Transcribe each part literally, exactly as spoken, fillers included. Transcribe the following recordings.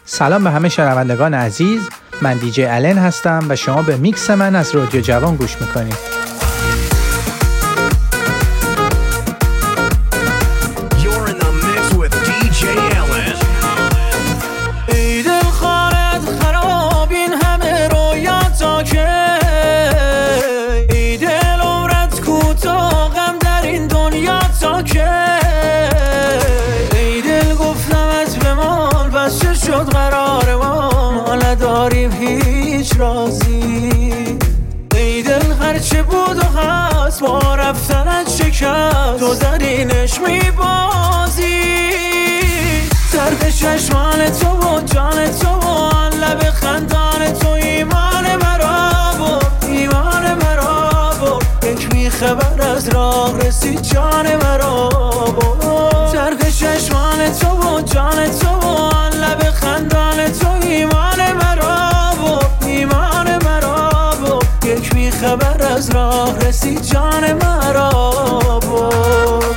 سلام به همه شنوندگان عزیز، من دیجی الن هستم و شما به میکس من از رادیو جوان گوش میکنید. رازی ای دل هرچه بود و هست با رفتنت شکست تو در اینش میبازی طرف چشمان تو و جان تو و لب خندان تو ایمان مرا بود ایمان مرا بود یک میخبر از راه رسید جان مرا بود طرف چشمان تو و جان تو و لب خندان تو ایمان مرا ایمان مرا بود یک بی خبر از راه رسید جان مرا بود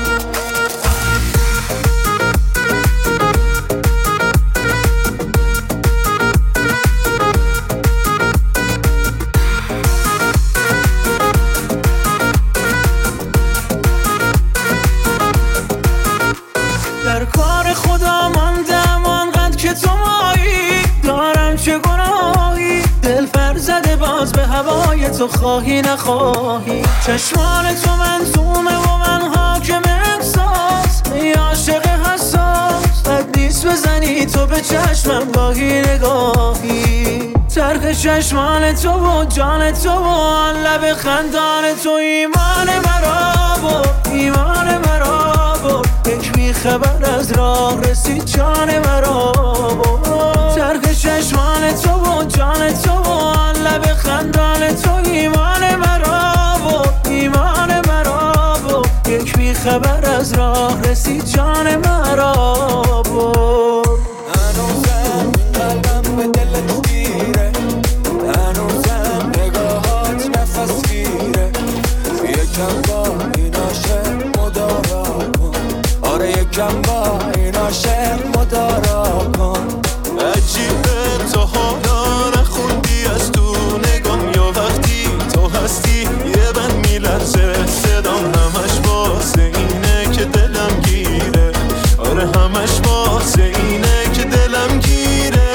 در کار خدا ماندم آنقدر که تو مایی دارم چه گناهی دل پر زده باز به هوای تو خواهی نخواهی چشمان تو منظومه و من حاکم احساس ای عاشق حساس بد نیست بزنی تو به چشمم گاهی نگاهی طرف چشمان تو و جان تو و لب خندان تو ایمان مرا بود ایمان مرا بود یک بی خبر از راه رسید جان مرا بود طرف چشمان تو و جان تو و لب خندان تو ایمان مرا بود ایمان مرا بود یک بی خبر از راه رسید جان مرا بود هنوزم قلبم به دلت گیره هنوزم نگاهات نفس گیره یکم با این عاشق مدارا کن آره یکم با این عاشق مدارا کن عجیبه تو حالا نخوندی از تو نگام یا وقتی تو هستی یه بند میلرزه صدام همش واسه اینه که دلم گیره آره همش واسه اینه که دلم گیره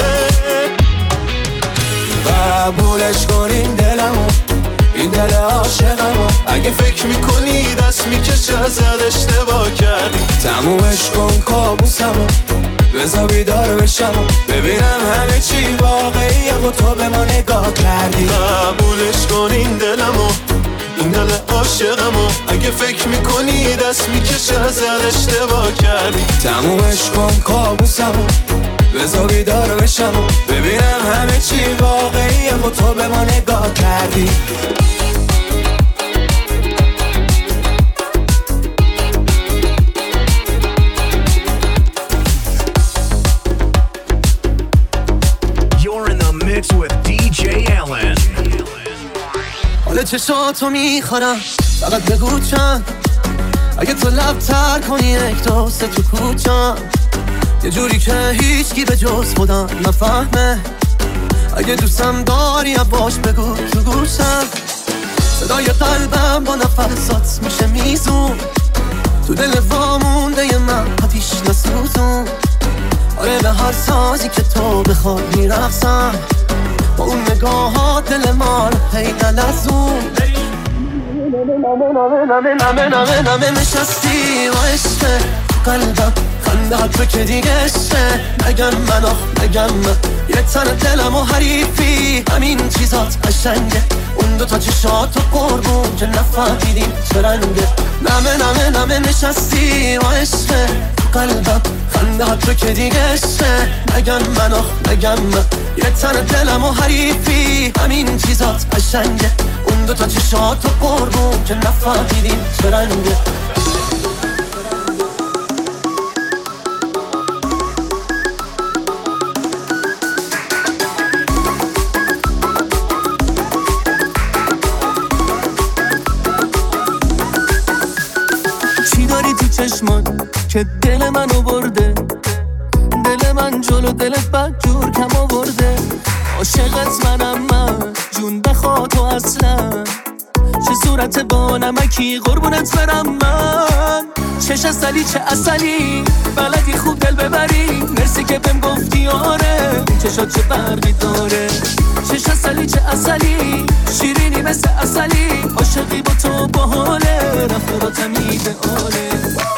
قبولش کنین دلمو این دل عاشقمو اگه فکر میکنی دست میکشه ازت اشتباه کردی تمومش کن کابوسمو بذار بیدار بشم ببینم همه چی واقعیه و تو به ما نگاه کردی قبولش کن این دلمو این دل عاشقمو اگه فکر میکنی دست میکشه ازت اشتباه کردی تمومش کن کابوسمو بذار بیدار بشم ببینم همه چی واقعیه و تو به ما نگاه کردی حالا چشاتو میخورم فقط بگو چند اگه تو لب تر کنی یک دو سه تو کوچم یه جوری که هیچکی به جز خودم نفهمه اگه دوستم داری باش بگو تو گوشم صدای قلبم با نفسات میشه میزون تو دل وامونده ی من آتیش نسوزون آره به هر سازی که تو بخوای میرقصم با اون نگاهات دل ما رو هی نلزون نمه نمه نمه نمه نمه نشستی و عشقه قلبم خنده تو که دیگه عشقه نگم من آخ نگم من یه تن دلم و حریفی همین چیزات قشنگه اون دو تا چشات و قربون که نفهمیدیم چه رنگه نمه نمه نمه نشستی و عشقه قلبم خنده تو که دیگه عشقه نگم من آخ نگم من یه تن دلم و حریفی همین چیزات قشنگه اون دو تا چشات و قربون که نفهمیدیم چه رنگه چی داری تو چشمان که دل منو برده دل من جلو حال و دلت بد جور کم آورده. عاشقت منم من جون بخوا تو اصلا، چه صورت با نمکی قربونت برم من. چش اصلی چه اصلی بلدی خوب دل ببری، مرسی که بهم گفتی آره این چشات چه فرقی داره. چش اصلی چه اصلی شیرینی مثل اصلی، عاشقی با تو باحاله رفتاراتم ایدئاله.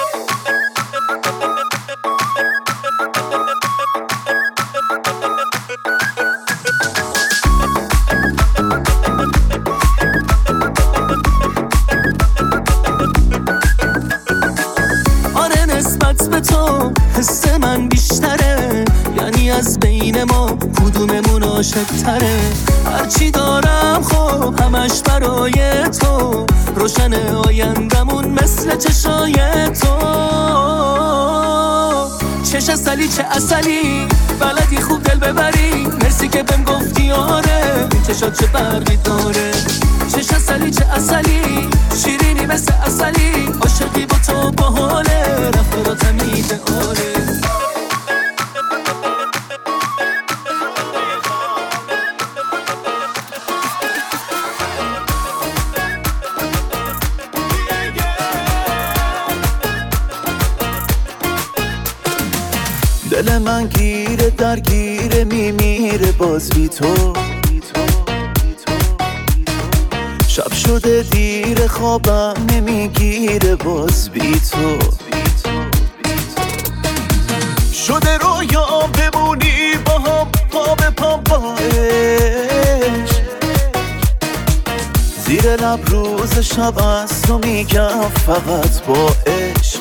تو حس من بیشتره، یعنی از بین ما کدوممون عاشق تره. هرچی دارم خب همش برای تو، روشن آیندمون مثل چشای تو. چش اصلی چه اصلی بلدی خوب دل ببری، مرسی که بهم گفتی آره این چشات چه فرقی داره. چش اصلی چه اصلی شیرینی مثل اصلی، عاشقی با تو باحاله رفتاراتم ایدئاله. دل من گیره درگیره میمیره باز بی تو. شب شده دیر خوابم نمیگیره باز بی تو. شده رویا بمونی با هم پا به پا با عشق، زیر لب روز شب از تو میگم فقط با عشق.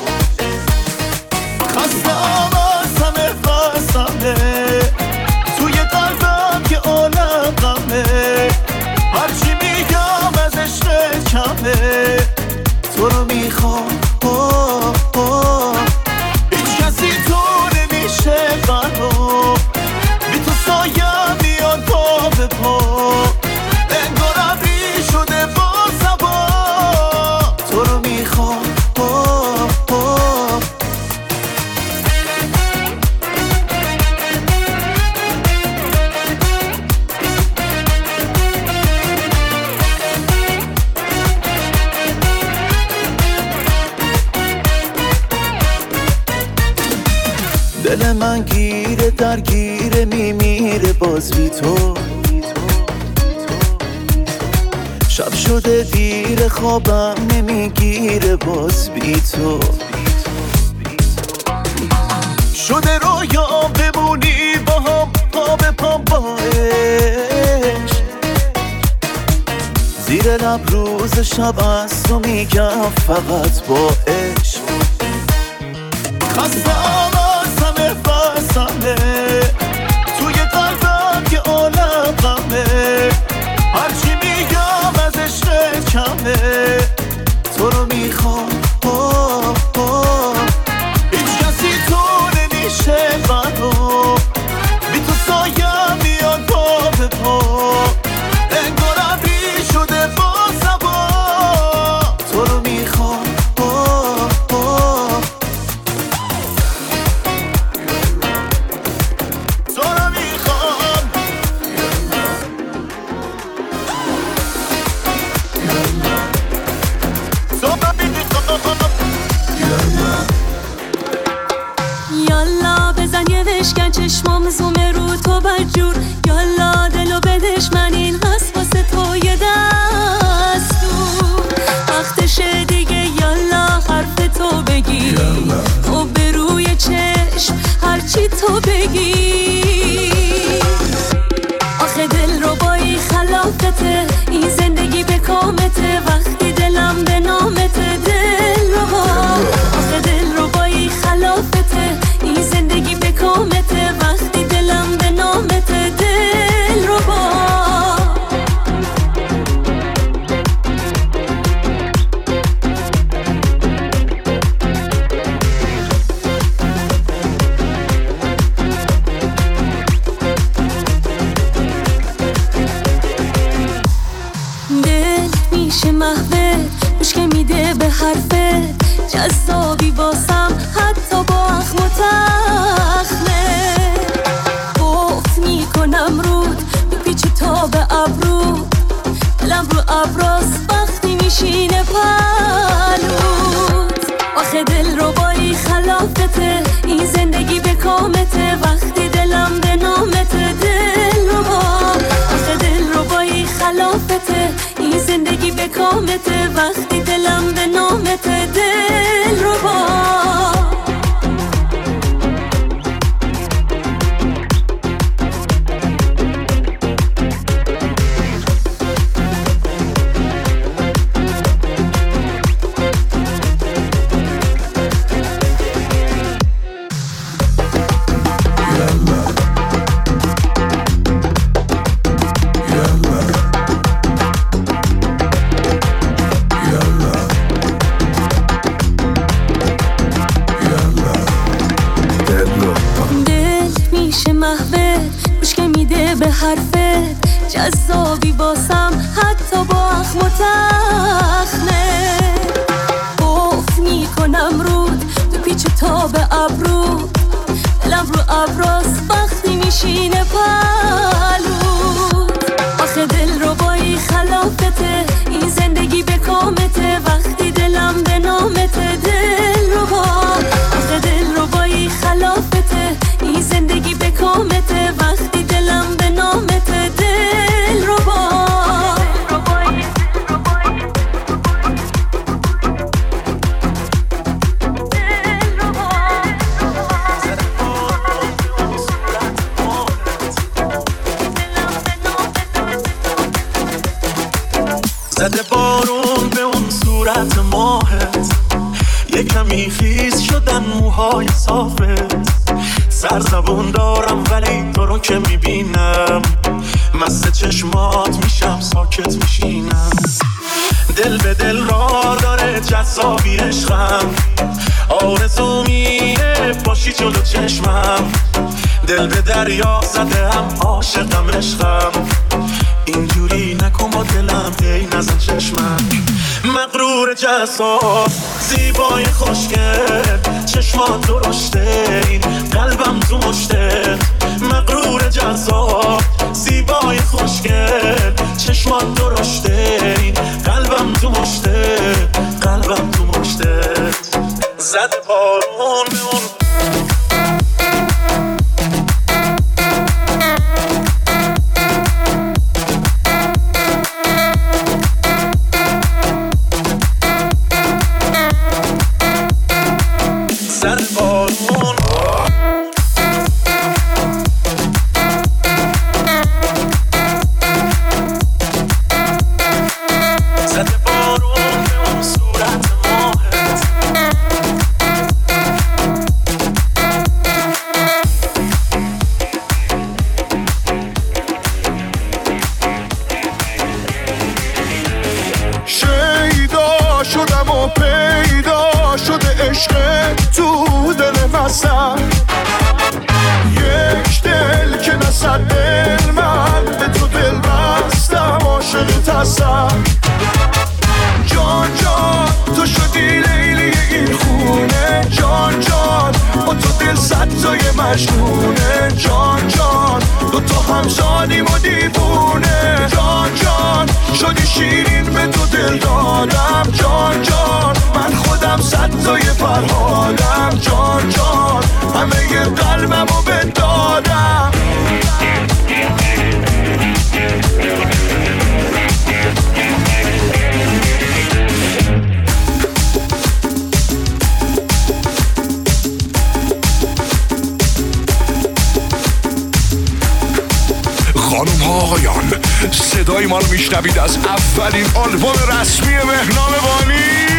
خستم از همه فستمه توی قلبم که عالم غمه، هرچی میگم از عشق کمه تو رو میخوام. هیچ کسی تو نمیشه بنا، بی تو سایم میاد پا به پا، انگار ابری شده با سبا تو رو میخوام. دل من گیره درگیره میمیره باز بی تو. شب شده دیر خوابم نمیگیره باز بی تو. شده رویا بمونی با هم پا به پا با عشق، زیر لب روز شب از تو میگم فقط با عشق. خستم از همه فستمه توی قلبم که عالم غمه، هرچی میگم از عشق کمه تو رو میخوام. هیچ کسی تو نمیشه بنا، بی تو سایم میاد پا به پا، انگار ابری شده با سبا تو رو میخوام. یالا بزن یه وشکن چشمام زومه رو تو بدجور، یالا دلو بدش من این قصد واسه تو یه دستور. وقتشه دیگه یالا حرف تو بگی، خب به روی چشم هرچی تو بگی. آخه دل رو بایی خلافته این زندگی به کامته، وقتی دلم به نامته دل رو با. آخه دل رو بایی خلافته این زندگی به کامته، وقتی دلم به نامته دل رو با. دل میشه محوت گوش که میده به حرفت، جذابی باسم حتی با اخم و تخمه. محوت گوش که میده به حرفت جذابی باسم حتی با اخم و تخمه بخت میکنم رود تو پیچ و تاب ابرو دلم رو ابراز وقتی میشینه پلود آخه دل رو بایی خلافته این زندگی به کامته وقتی دلم به نامته دل رو با آخه دل رو بایی خلافته این زندگی به کامته وقتی دلم به نامته دل رو با زده بارون به اون صورت ماهت یه کمی خیس شدن موهای صافت سرزبون دارم ولی تو رو که میبینم مست چشمات میشم ساکت میشینم دل به دل را داره جذابی عشقم آرزو میره باشی جلو چشمم دل به دریا زده هم عاشقم عشقم اینجوری نکن با دلم هی نزن چشمم مغرور جذاب زیبای خوشگل چشمات درشته این قلبم تو مشتت مغرور جذاب زیبای خوشگل چشمات درشته این قلبم تو مشتت قلبم تو مشتت زد بارون به اون جان جان تو شدی لیلی این خونه جان جان با تو دل صد تای مجنونه جان جان دو تا همزادیم و دیوونه جان جان شدی شیرین به تو دل دادم جان جان من خودم صد تای فرهادم جان جان همه ی قلبم رو بدادم خانم ها آقایان صدای ما رو میشنوید از اولین آلبوم رسمی مهنام بانی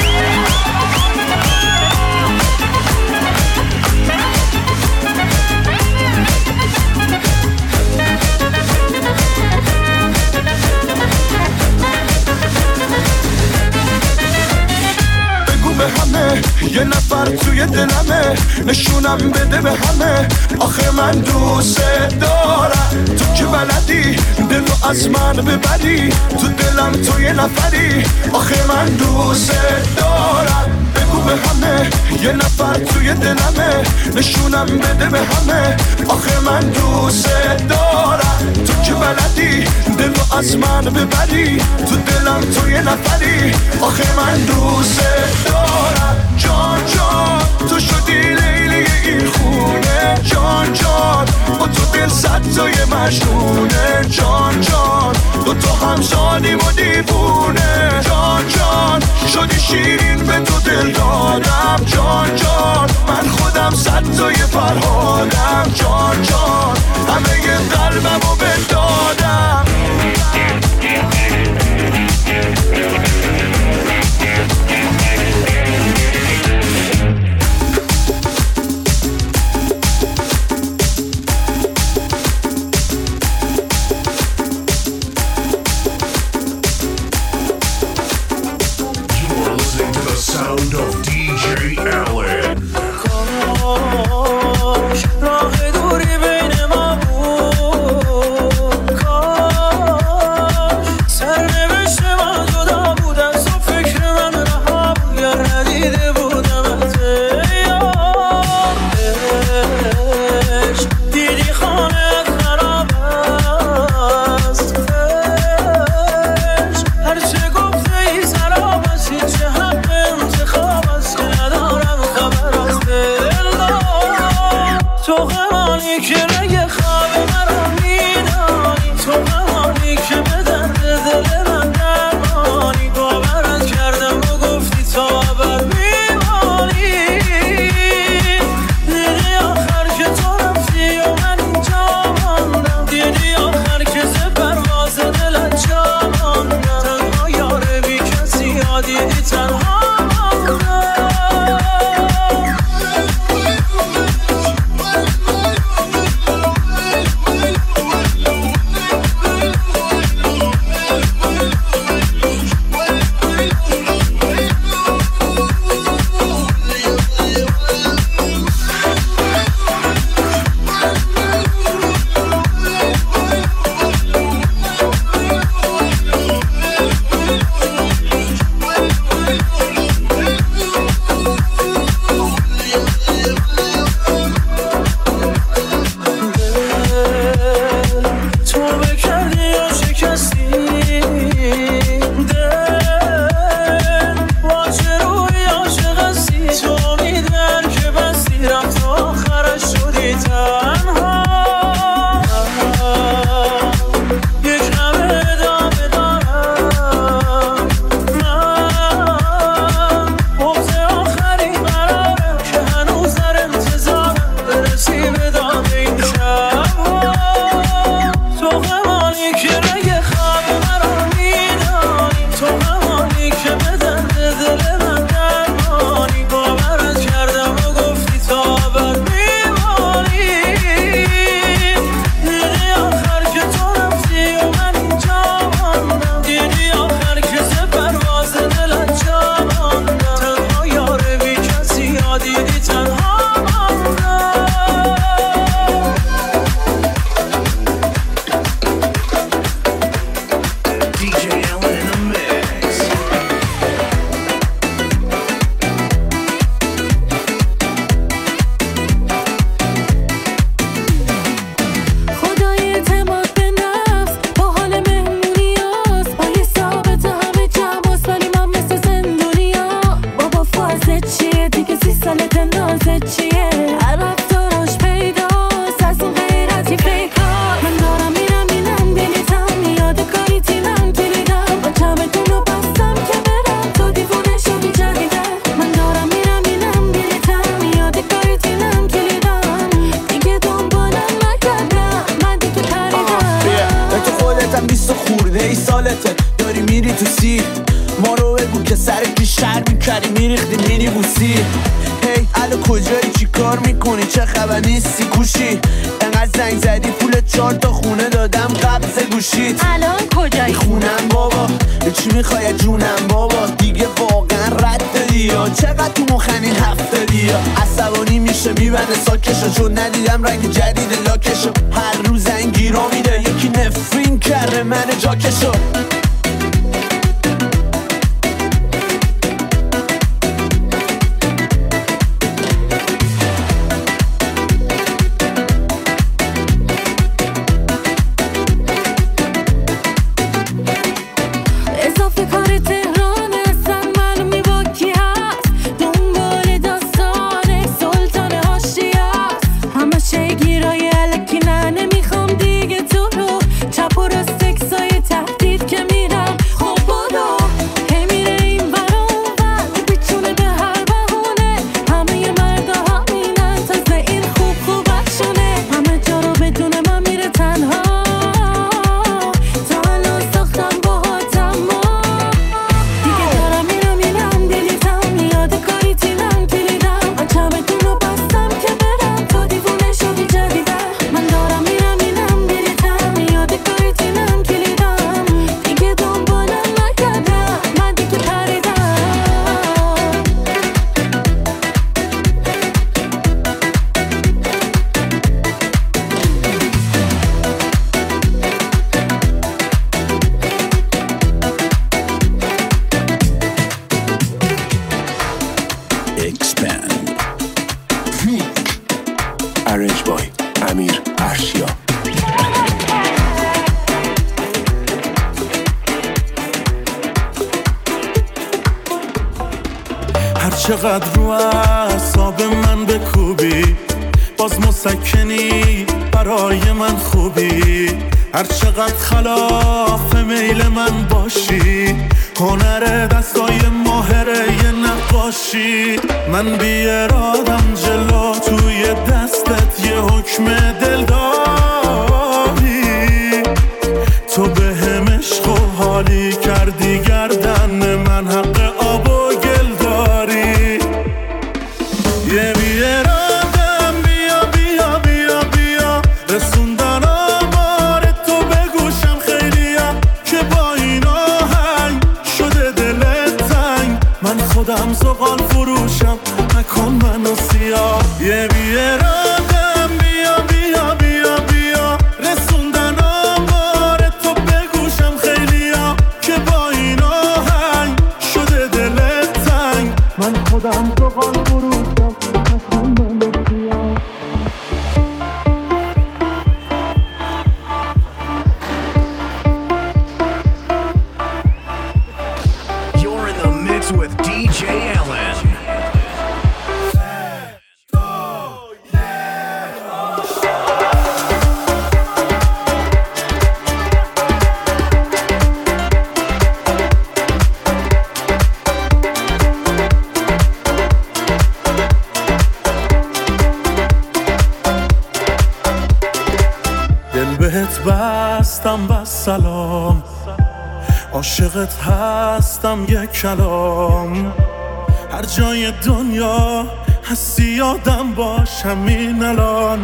به همه یه نفر توی دلمه نشونم بده به همه آخه من دوست دارم تو که بلدی دلو از من ببری تو دلم تو یه نفری آخه من دوست دارم بگو به همه یه نفر توی دلمه نشونم بده به همه آخه من دوست دارم تو که بلدی دلو از من ببری تو دلم تو یه نفری آخه من دوست دارم جان جان تو شدی لیلی این خونه جان جان با تو دل صد تای مجنونه جان جان دو تا همزادیم و دیوونه جان جان شدی شیرین به تو دل دادم جان جان من خودم صد تای فرهادم جان جان همه ی قلبم رو بدادم sound of دی جی Allen. راه دوری که رگ خواب مرا میدانی، تو همانی که به درد دل من درمانی. باورت کردم و گفتی تا ابد میمانی، دیدی آخر که تو رفتی و من اینجا ماندم، دیدی آخر که ز پرواز دلت جا ماندم. تنها یار بی کسی ها دیدی تنها ارنج بای امیر ارشیا. هر چقدر رو اعصاب من بکوبی باز مسکنی، برای من خوبی، هر چقدر خلاف میل من باشی، هنر دستای ماهره یه نقاشی. من بی ارادم جلو توی دستت یه حکم دل داری، تو به هم عشق و حالی کردی گردن من حق آب و گل داری. یه بی ارادم بیا بیا بیا بیا رسوندن آمار تو به گوشم خیلیا، که با این آهنگ شده دلت تنگ، من خودم زغال فروشم نکن منو سیاه. یه بی ارادم بیا بیا بیا بیا رسوندن آمار تو به گوشم خیلیا، که با این آهنگ شده دلت تنگ، من خودم زغال فروشم نکن منو سیاه. You're in the mix with دی جی Ellen. دل بهت بستم بس سلام، عاشقت هستم یک کلام، هر جای دنیا هستی یادم باش همین الان.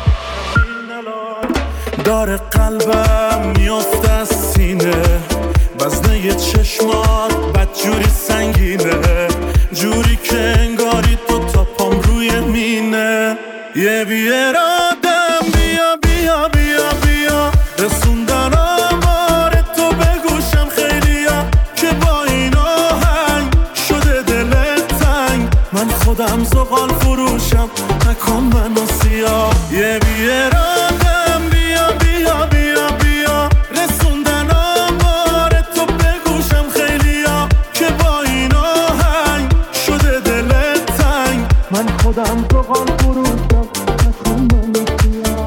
داره قلبم میافته از سینه، وزنه ی چشمات بدجوری سنگینه، جوری که انگاری تو تا پام روی مینه. یه بی ارادم بیا بیا بیا بیا رسوندن آمار تو به گوشم خیلیا، که با این آهنگ شده دلت تنگ، من خودم زغال فروشم نکن منو سیاه. یه بی ارادم بیا بیا بیا بیا رسوندن آمار تو به گوشم خیلیا، که با این آهنگ شده دلت تنگ، من خودم زغال فروشم نکن منو سیاه.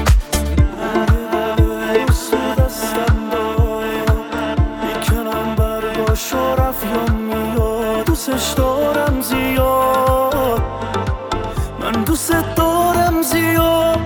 دوستش دارم زیاد، من دوست دارم زیاد،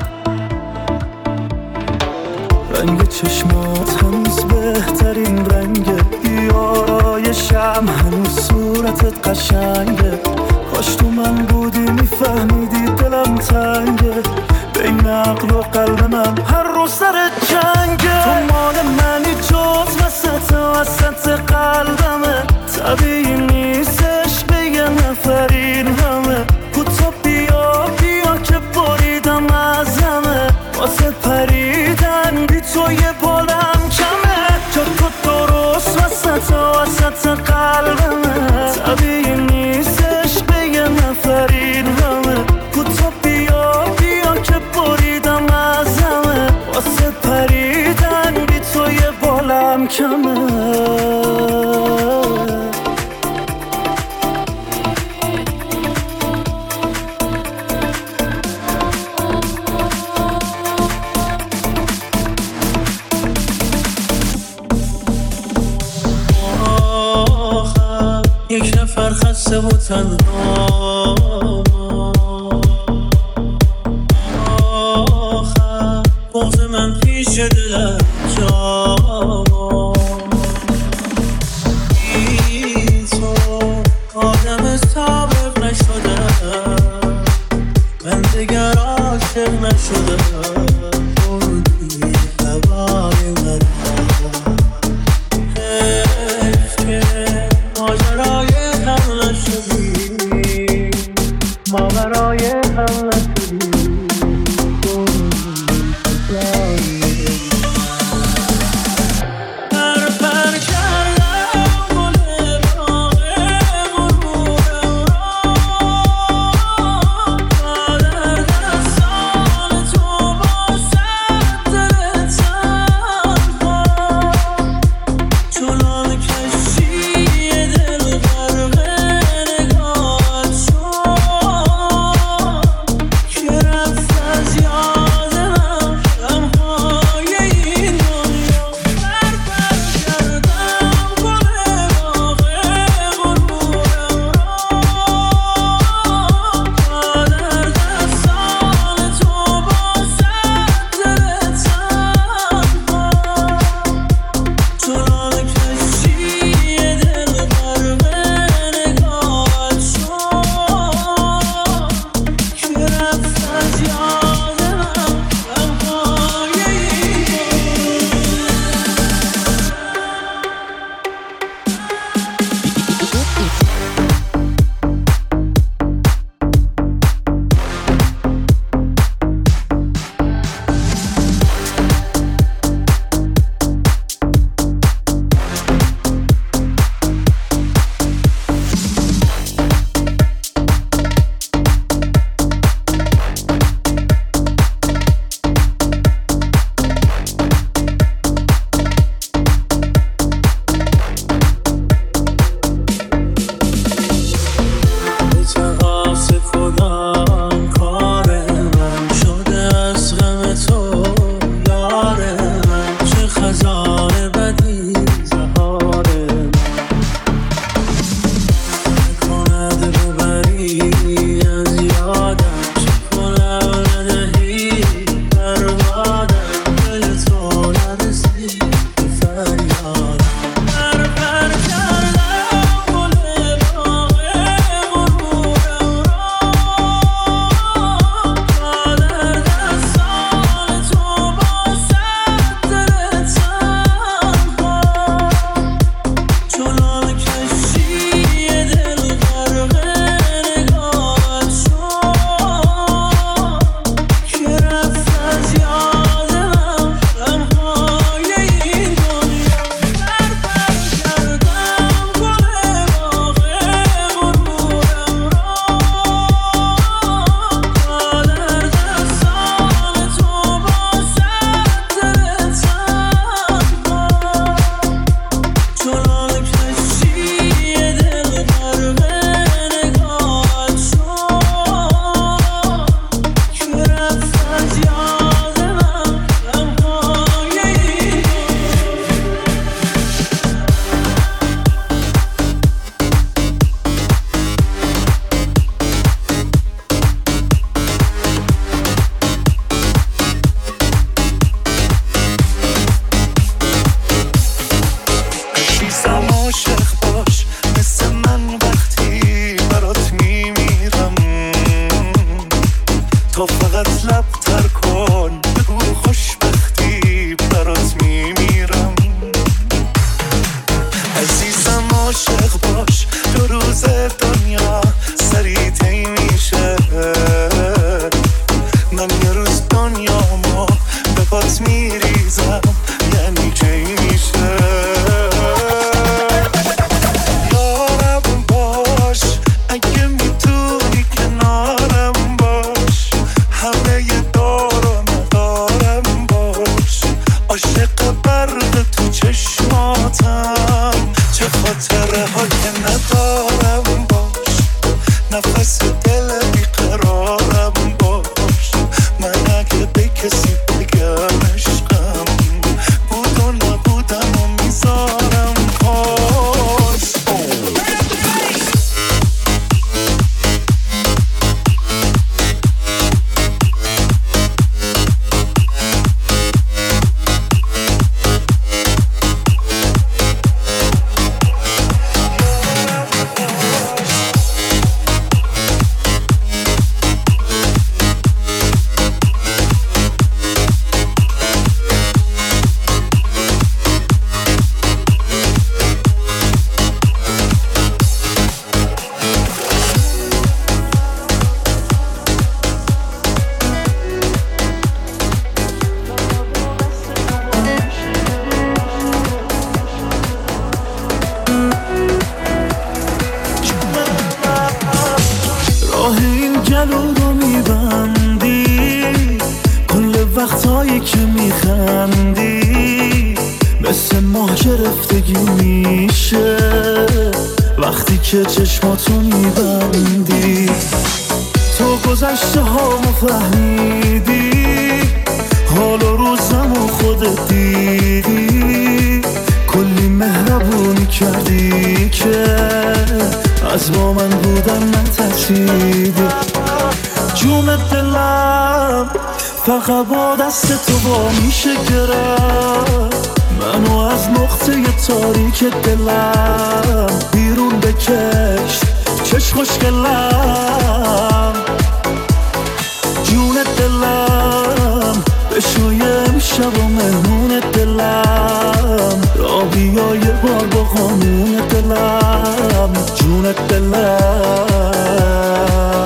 رنگ چشمات هنوز بهترین رنگه، بیارایشم هنوز صورتت قشنگه، کاش تو من بودی میفهمیدی دلم تنگه، بین عقل و قلب من هر روز سر جنگه. تو مال منی جز وسط وسط قلبمه، طبیعی نیستش به یه نفرین همه، کوتا بیا بیا که بریدم از همه، واسه پریدن بی تو یه بالم کمه، جا تو درست وسط وسط قلبمه، طبیعی نیستش به یه نفرین همه، کوتا بیا بیا که بریدم از همه، واسه پریدن بی تو یه بالم کمه. یک نفر خسته و تنها، آخر بغض من پیش دلم جا، بی تو آدم سابق نشدم، من دیگر عاشق نشدم، بودی هوای من ماجرای هم نشدی، ماجرای هم نشدی، پر پر کردم گل باغ غرورم را، در دستان تو با وقتایی که میخندی مثل ماه گرفتگی میشه، وقتی که چشماتو میبندی تو گذشته هامو فهمیدی، حال و روزمو خودت دیدی، کلی مهربونی کردی که از با من بودن نترسیدی. جون دلم فقط با دست تو با میشه گرفت، منو از نقطه تاریک دلم بیرون بکش چش خوشگلم. جون دلم بشوی امشب و مهمون دلم، را بیا یه بار با قانون دلم. جون دلم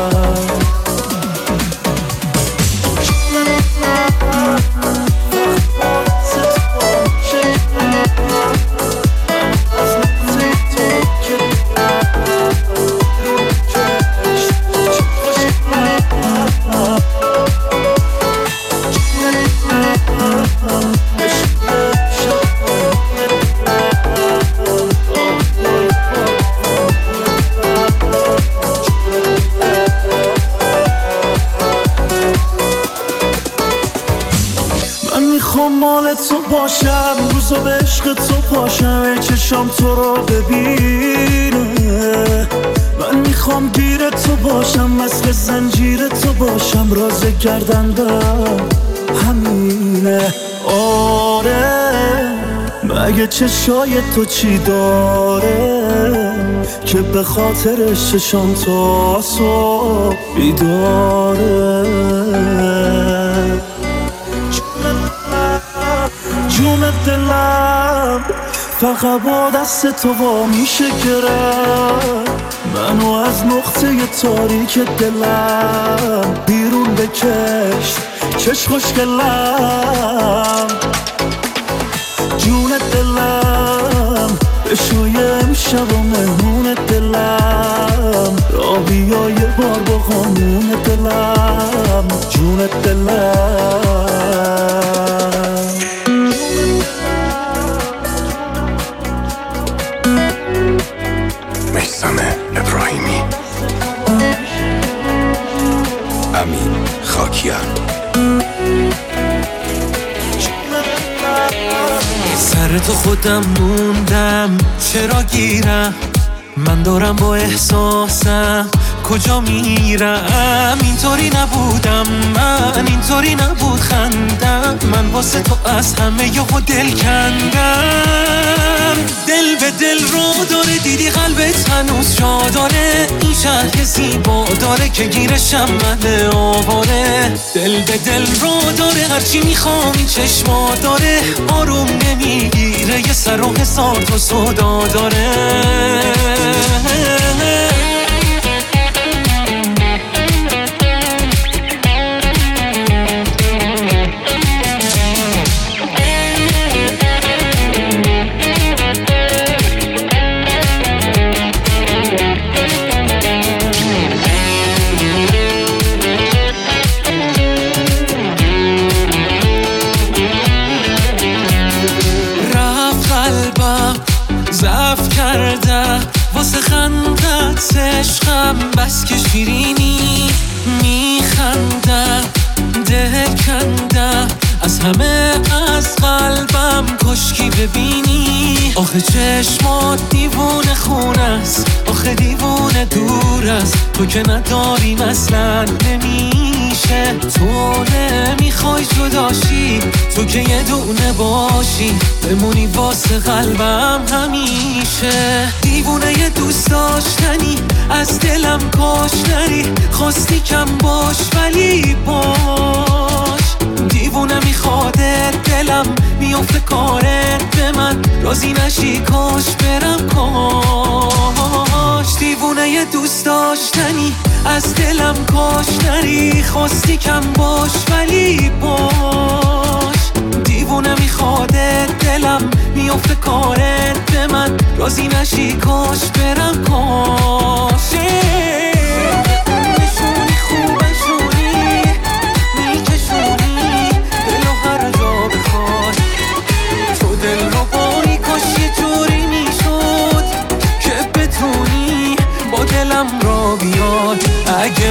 تو باشم، روزا به عشق تو پاشم، چشام تو رو ببینه. من میخوام گیر تو باشم، مثل زنجیر تو باشم، راز گردندم همینه. آره مگه چشای تو چی داره که به خاطرش چشام تو صبح بیداره. جون دلم فقط با دست تو وا میشه گرفت، منو از نقطه تاریک دلم بیرون بکش چش خوشگلم. جون دلم بشوی امشب و مهمون دلم، را بیا یه بار با قانون دلم. جون دلم میثم ابراهیمی، امین خاکیان. سر تو خودم موندم، چرا گیرم من دارم با احساسم کجا میرم. اینطوری نبودم من، اینطوری نبود خندم، من واسه تو از همه یهو دل کندم. دل به دل رو داره، دیدی قلبت هنوز جا داره، این شهر زیبا داره که گیرشم من آواره. دل به دل رو داره، هرچی میخوام این چشما داره، آروم نمیگیره، یه سر و حسار تو صدا داره. واسه خندت عشقم بس که شیرینی، میخندم دل کندم از همه، از قلبم کشکی ببینی. آخه چشمات دیوونه خونه است، آخه دیوونه دور است، تو که نداریم اصلا نمیشه. تو نمیخوای جداشی، تو که یه دونه باشی، بمونی واسه قلبم همیشه. دیوونه یه دوست داشتنی، از دلم کاش نری، خواستی کم باش ولی باش. دیوونه میخوادت، دلم میافته کارت به من، راضی نشی کاش برم کاش. دیوونه یه دوست داشتنی، از دلم کاش نری، خواستی کم باش ولی باش. دیوونه میخوادت، دلم میافته کارت به من، راضی نشی کاش برم کاش. نشونی خوبشونی میکشونی، دل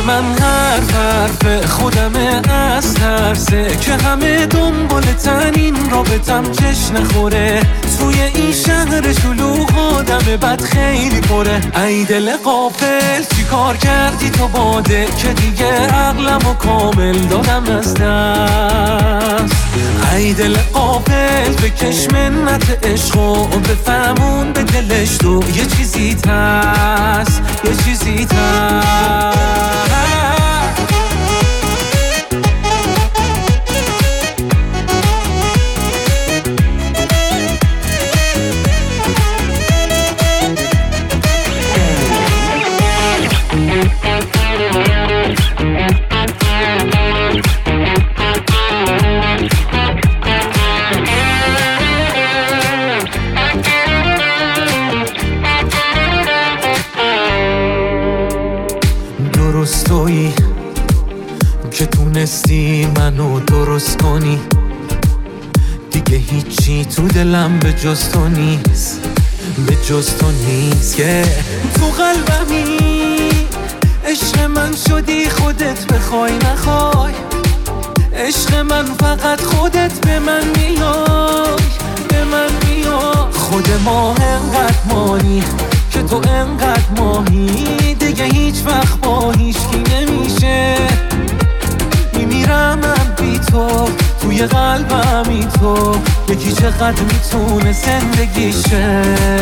من حرف حرف خودمه از ترسه که همه دنبالتن این رابطم چش نخوره. توی این شهر شلوغ آدم بد خیلی پره. ای دل غافل چی کار کردی تو باده که دیگه عقلمو کامل دادم از دست. ای دل غافل بکش منت عشق و بفهمون به دلش تو یه چیزی هست، یه چیزی هست. درستویی که تونستی منو درست کنی، دیگه هیچی تو دلم به جز تو نیست، به جز تو نیست. که تو قلبمی عشق من شدی خودت بخوای نخوای. عشق من فقط خودت به من میای، به من میای. خود ما انقدر مانی که تو انقدر ماهی، دیگه هیچ وقت با هیچکی نمیشه. میمیرم من بی تو، توی قلبمی تو. یکی چقدر میتونه زندگیشه،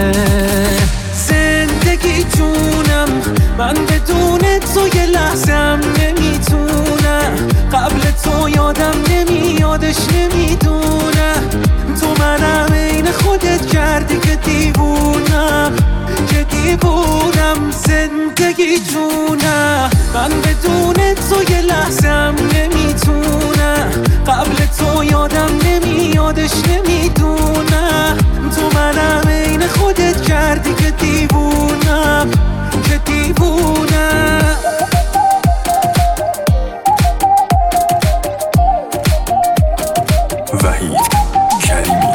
زندگی جونم. من بدون تو یه لحظم نمیتونم، قبل تو یادم نمیادش نمیدونم. تو منم عین خودت کردی که دیوونم، که دیوونم. زندگی جونم. من بدون تو یه لحظم نمیتونم، قبل تو یادم نمیادش نمیدونم. تو منم عین خودت کردی که دیوونم، که دیوونم. وحید کریمی.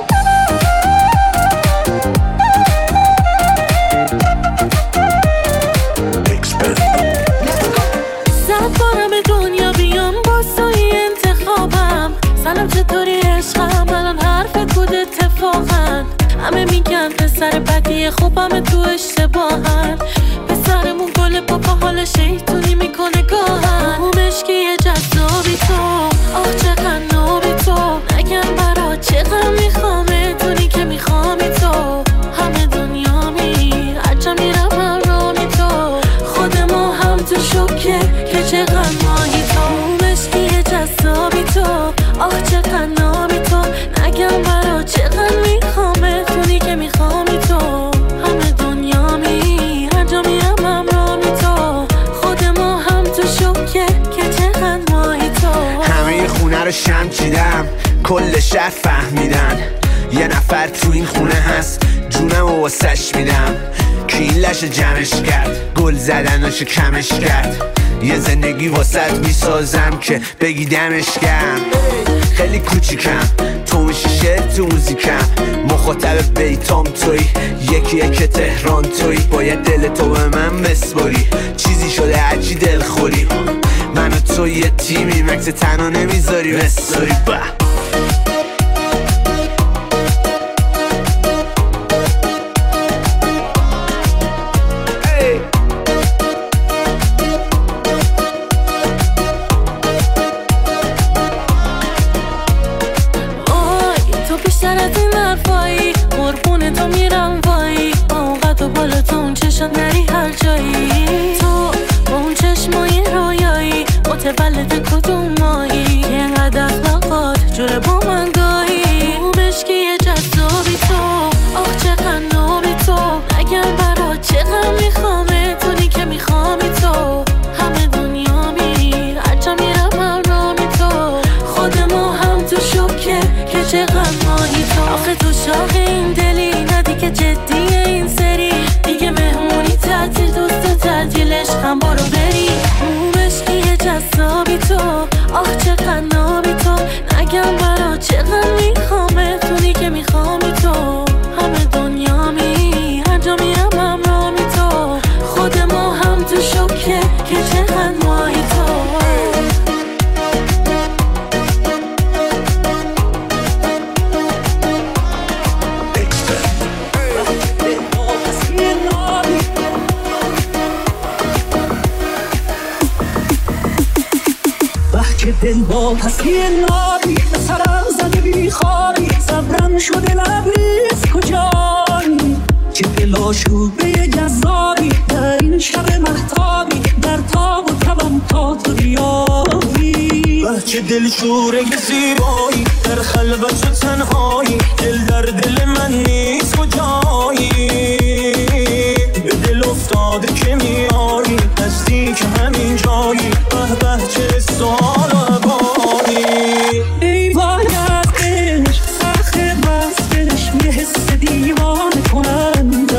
صد بارم دنیا بیام با سایی انتخابم. سلام چطوری عشقم، الان حرفت بود اتفاقا. همه میگن پسر بدی خوبم تو اشتباهن. پسرمون گل پاپا حال شیطونی میکنه گاهن. اون مشکی جذابی تو، آه چقدر نابی تو. نگم برا چقدر میخوامه تونی که میخوامی تو. همه دنیا می عجب میرم هم رامی تو. خود ما هم تو شکه که چقدر ماهی تو. اون مشکی جذابی تو، آه چقدر نابی تو. نگم برا چقدر میخوامه تونی که میخوامی تو. همه دنیا می عجب میرم هم رامی تو. خود ما هم تو شکه که چقدر ماهی تو. همه خونه رو شم چیدم، کل شهر فهمیدن یه نفر تو این خونه هست، جونم و واسش میدم. که این لشه جمعش کرد، گل زدناشو کمش کرد. یه زندگی واسط میسازم که بگی دمش گرم. خیلی کوچیکم، تو میشی شعر تو موزیکم. مخاطب بیتام توی، یکی یکی تهران توی. باید دل تو به من بسپاری، چیزی شده هرچی دل خوری. من و تو یه تیمی، مکس تنها نمیذاری بساری. با نری هر جایی تو با اون چشمای رویایی. متولد کدوم مایی، اینقدر اخلاقات جوره با من گاهی. اون مشکی جذابی تو، آخ چقدر نابی تو. نگم برا چقدر میخوامه تونی که میخوامی تو. همه دنیا می عجب میرم هم رامی تو. خود ما هم تو شکه که چقدر ماهی تو. آخه تو شاق این دلی ندی که جدیه این سری. دیگه مهمونی تعطیل دوست تعطیلش هم برو بری. اون مشکی جذابی تو، آخ چقدر نابی تو. نگم برا چقدر میخوامه تونی که میخوامی تو. همه دنیا می هر جا میرم هم رامی تو. خود ما هم تو شکه که چقدر دلوا پس یه ناری به سرم زده بی خوابی صبرم شده لبریز کجایی که دلاشوبه جذابی در این شب مهتابی در تاب و تبم تا تو بیایی چه دلشوره زیبایی در خلوت و تنهایی دل در دل من نیست کجایی به دل افتاده که میایی نزدیک همین جایی به به چه سال و عبایی ای وای از عشق سخت بستش یه حس دیوانه کننده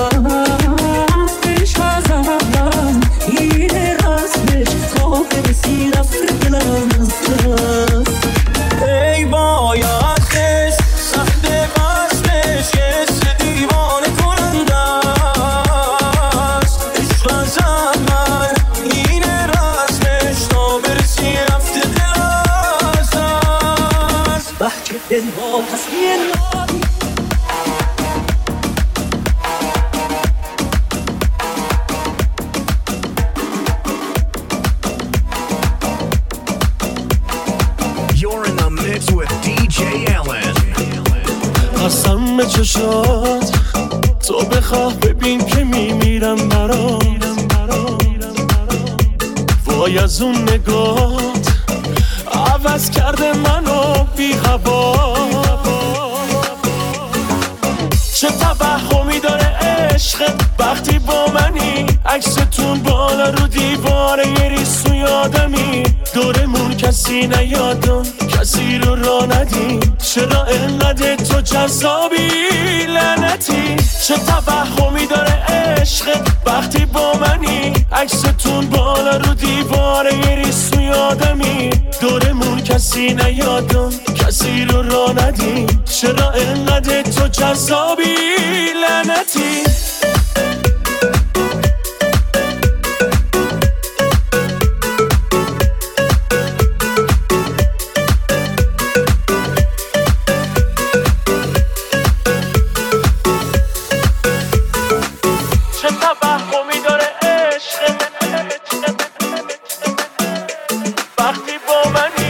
عشق از اولم اینه رسمش تا برسی رفت دلم از دست ای وای از عشق سخت بستش یه حس دیوانه کننده است عشق از اول اینه رسمش تا برسی رفت دل از دست به که دلوا پس یه ناری You're in the mix with دی جی Allen. قسم به چشات تو بخواه ببین که میمیرم برات وای از اون نگات عوض کرده منو بی هوا چه توهمی داره عشقت وقتی با منی عکستون بالا رو دیواره یه ریسو یادمی دورمون کسی نیادم کسی رو را ندیم چرا انقدر تو جذابی لعنتی چه توهمی داره عشقت وقتی با منی عکستون بالا رو دیواره یه ریسو یادمی دورمون کسی نیادم کسی رو را ندیم چرا انقدر تو جذابی لعنتی چه توهمی داره عشق وقتی با منی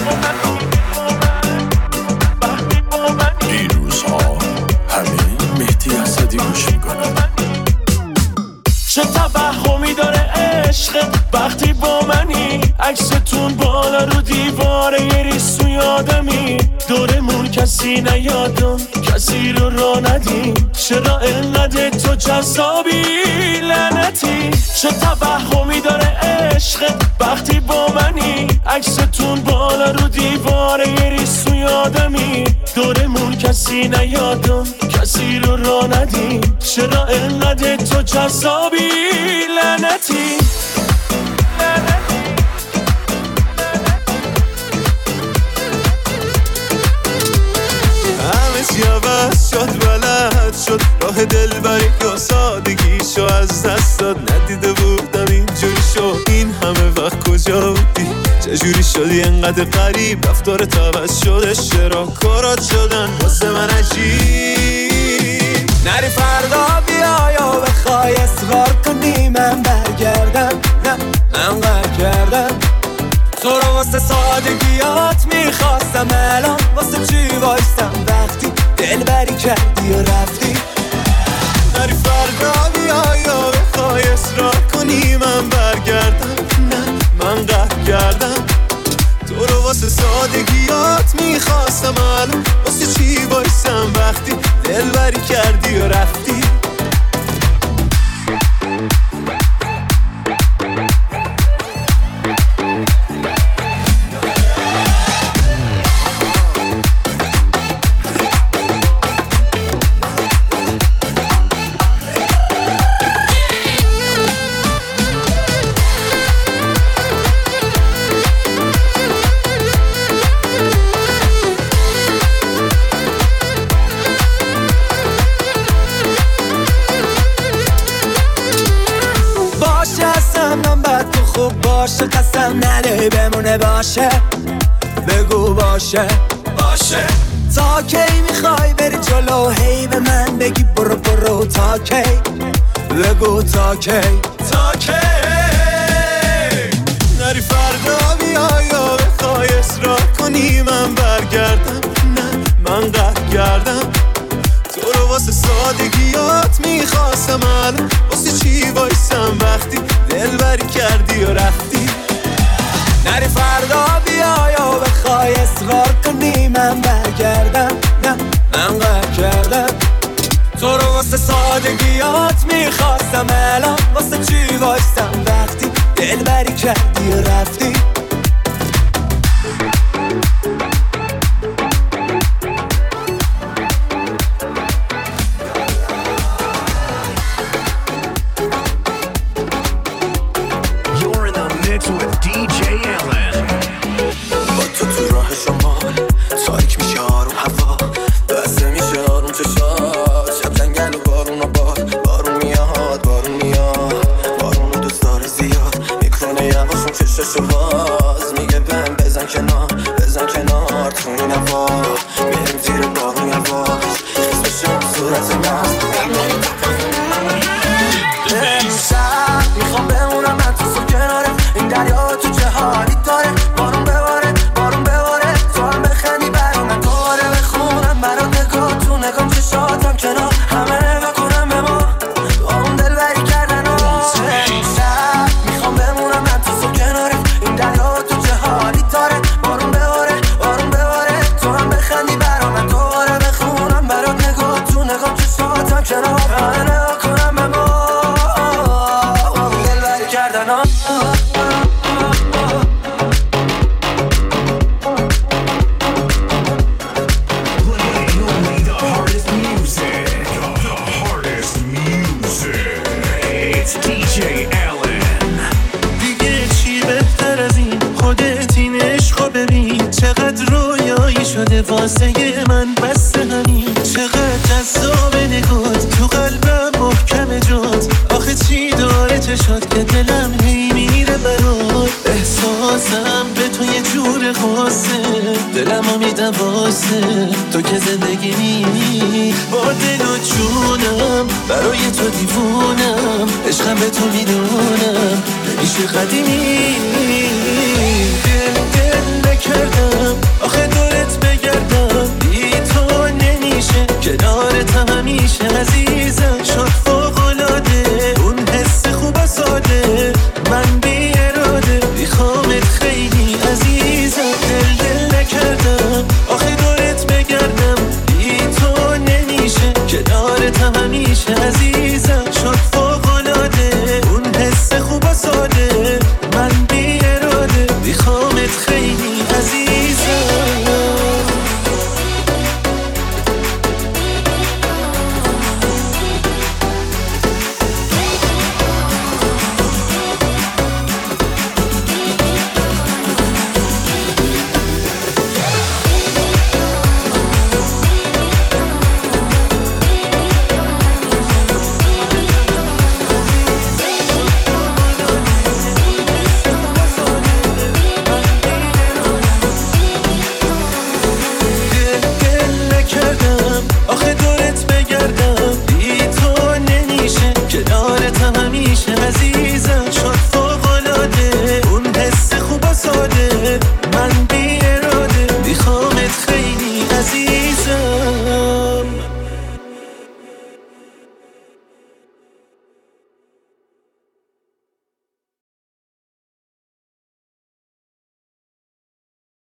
وقتی با منی این روزها همه مهدی اسدی گوش میکنن. چه توهمی داره عشق وقتی با منی عکستون بالا رو دیواره یه ریسو یادمی دورمون کسی نیادم کسی رو را ندیم چرا انقدر تو جذابی لعنتی چه توهمی داره عشق وقتی با منی عکستون بالا رو دیواره یه ریسو یادمی دورمون کسی نیادم کسی رو را ندیم چرا انقدر تو جذابی لعنتی همه سیاوز شد بلد شد راه دلبری یا سادگیشو از دست داد ندیده بودم اینجوری شد این همه وقت کجا بودی چجوری شدی انقدر غریب رفتار عوض شده چرا کارات شدن واسه من عجیب نری فردا بیا یا بخوای اصرار کنی من برگردم نه من قهر کردم تو رو واسه سادگیات میخواستم الان واسه چی وایستم وقتی دلبری کردی و رفتی نری فردا بیا یا بخوای اصرار کنی من برگردم نه من قهر کردم تو رو واسه سادگیات میخواستم الان واسه چی وایستم وقتی دلبری کردی و رفتی باشه قسم نده بمونه باشه بگو باشه باشه تا کی میخوای بری جلو هی به من بگی برو برو تا کی بگو تا کی تا کی نری فردا بیا یا بخوای اصرار کنی من برگردم، نه من قهر کردم. تو رو واسه سادگیات میخواستم، الان واسه چی وایسم وقتی دلبری کردی و رفتی. نری فردا بیا یا بخوای اصرار کنی من برگردم، نه من قهر کردم. تو رو واسه سادگیات میخواستم، الان واسه چی وایسم وقتی دلبری کردی و رفتی. کنارتم همیشه عزیز.